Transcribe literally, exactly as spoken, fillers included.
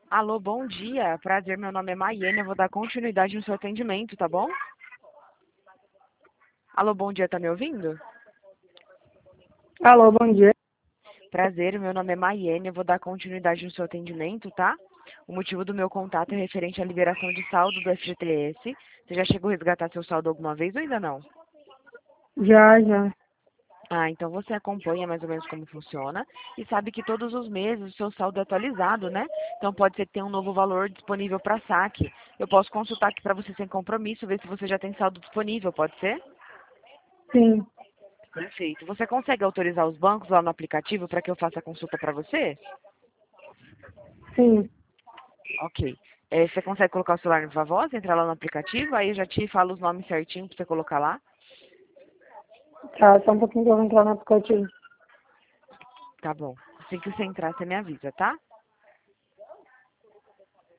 Alô, bom dia. Prazer, meu nome é Maiane. Eu vou dar continuidade no seu atendimento, tá bom? Alô, bom dia, tá me ouvindo? Alô, bom dia. Prazer, meu nome é Maiane. Eu vou dar continuidade no seu atendimento, tá? O motivo do meu contato é referente à liberação de saldo do F G T S. Você já chegou a resgatar seu saldo alguma vez ou ainda não? Já, já. Ah, então você acompanha mais ou menos como funciona e sabe que todos os meses o seu saldo é atualizado, né? Então pode ser que tenha um novo valor disponível para saque. Eu posso consultar aqui para você sem compromisso, ver se você já tem saldo disponível, pode ser? Sim, Perfeito. Você consegue autorizar os bancos lá no aplicativo para que eu faça a consulta para você? sim. Ok. É, você consegue colocar o celular no Viva Voz, entrar lá no aplicativo, aí eu já te falo os nomes certinho para você colocar lá. Tá, só um pouquinho que eu vou entrar no aplicativo. Tá bom. Assim que você entrar, você me avisa, tá?